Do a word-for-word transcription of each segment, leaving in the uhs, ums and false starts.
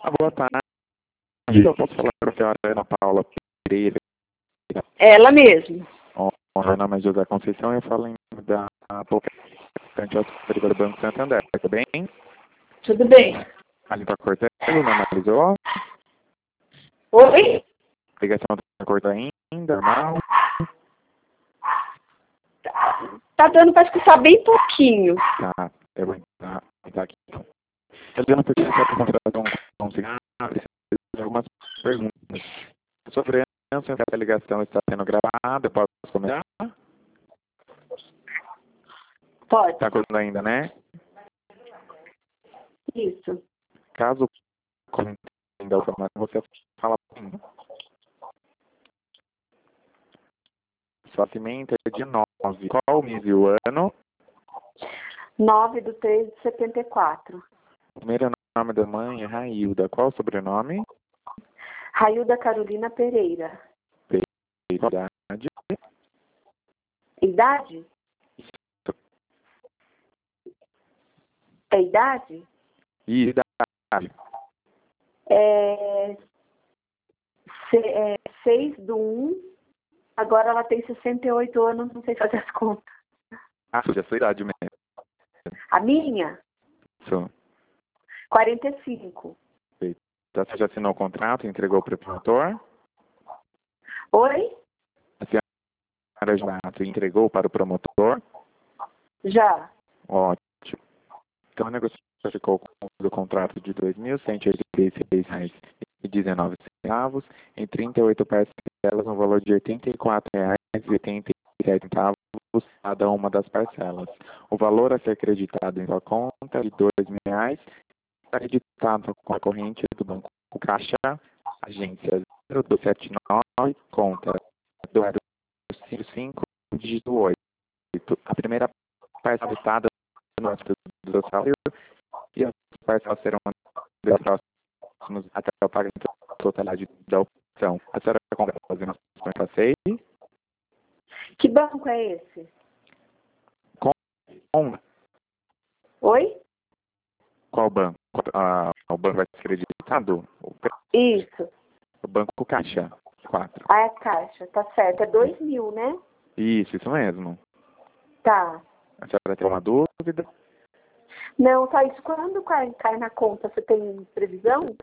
Ah, boa tarde. Eu posso falar com a senhora Ana Paula Pereira? Ela mesmo. Oh, meu nome é José Conceição e eu falo em nome da Poucante Autoridade do Banco Santander, tá bem? Tudo bem. A limpa cortando, normalizou? Oi? A ligação tá corta ainda, normal? Tá dando para escutar bem pouquinho. Tá, eu vou entrar, entrar aqui então. Eliana, porque você está contratando um cigarro, precisa de algumas perguntas. A sua frequência da ligação está sendo gravada, eu posso começar? Pode. Está cortando ainda, né? Isso. Caso comente da informação, você fala pra mim. Sua pimenta é de nove. Qual o mês e o ano? nove de três de setenta e quatro. O primeiro nome da mãe é Railda. Qual o sobrenome? Railda Carolina Pereira. Idade? Idade? É idade? Idade. É, se, é seis do um. Agora ela tem sessenta e oito anos, não sei fazer as contas. Ah, já sua idade mesmo. A minha? Isso. quarenta e cinco. Então, você já assinou o contrato e entregou para o promotor? Oi? A senhora já entregou para o promotor? Já. Ótimo. Então, a negociação ficou com o contrato de dois mil cento e oitenta e seis reais e dezenove centavos em trinta e oito parcelas no valor de oitenta e quatro reais e oitenta e sete centavos cada uma das parcelas. O valor a ser creditado em sua conta é de dois mil reais, acreditado com a corrente do Banco Caixa, agência zero dois sete nove, conta do zero cinco cinco, dígito oito. A primeira parcela debitada no âmbito do seu salário e as parcelas serão próximos até o pagamento da totalidade da opção. A senhora compra fazer uma passei? Que banco é esse? Com Oi? qual banco? Ah, o banco vai ser creditado? Isso. O Banco Caixa. quatro. Ah, é a caixa. Tá certo. É dois mil, né? Isso, isso mesmo. Tá. A senhora tem uma dúvida? Não, só isso. Quando cai, cai na conta, você tem previsão?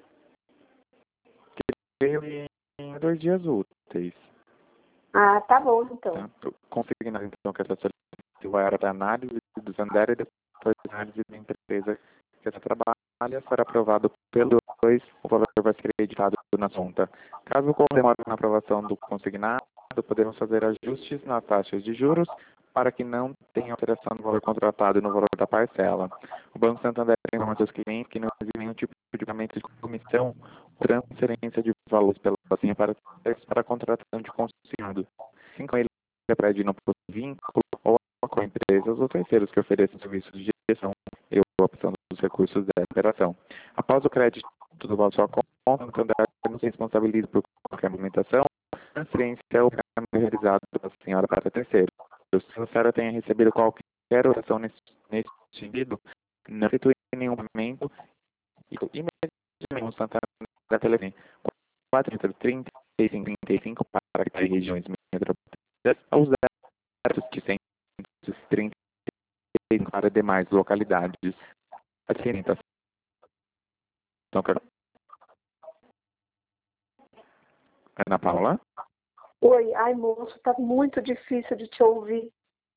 Veio em dois dias úteis. Ah, tá bom, então. Tá? Consignado, então, que essa solicitação vai para análise do Santander e depois análise da empresa que essa trabalha, será aprovado pelo dois, o valor vai ser creditado na conta. Caso ocorra demora na aprovação do consignado, podemos fazer ajustes nas taxas de juros para que não tenha alteração no valor contratado e no valor da parcela. O Banco Santander informa aos clientes que não existe nenhum tipo de pagamento de comissão ou transferência de valores pela senha para, para a contratação de consignado. Assim como ele pede no vínculo ou com empresas ou terceiros que ofereçam serviços de gestão e a opção dos recursos da operação. Após o crédito do valor da sua conta, o Santander não se responsabiliza por qualquer movimentação, transferência ou pagamento realizado pela senhora para terceiro. Se a senhora tenha recebido qualquer oração nesse, nesse sentido, não efetue nenhum pagamento e imediatamente o Santander da telefone quatro trinta e cinco trinta e cinco para as regiões metropolitanas aos dados de cento e trinta e cinco para demais localidades. A orientação. Ana Paula? Oi, ai moço, tá muito difícil de te ouvir.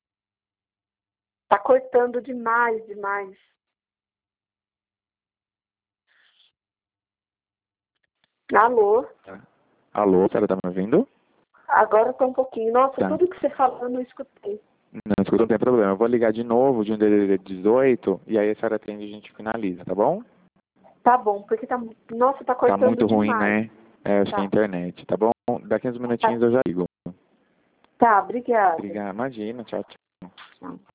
Tá cortando demais, demais. Alô? Alô, a senhora tá me ouvindo? Agora tá um pouquinho. Nossa, Tá. tudo que você falou eu não escutei. Não, escuta, não tem problema. Eu vou ligar de novo de um D D D dezoito e aí a senhora atende e a gente finaliza, tá bom? Tá bom, porque tá. Nossa, tá Tá cortando muito ruim, demais. né? É, acho Tá. que é a internet, tá bom? Daqui uns minutinhos Tá, eu já ligo. tá, obrigada. Obrigado, imagina, tchau, tchau. Tchau.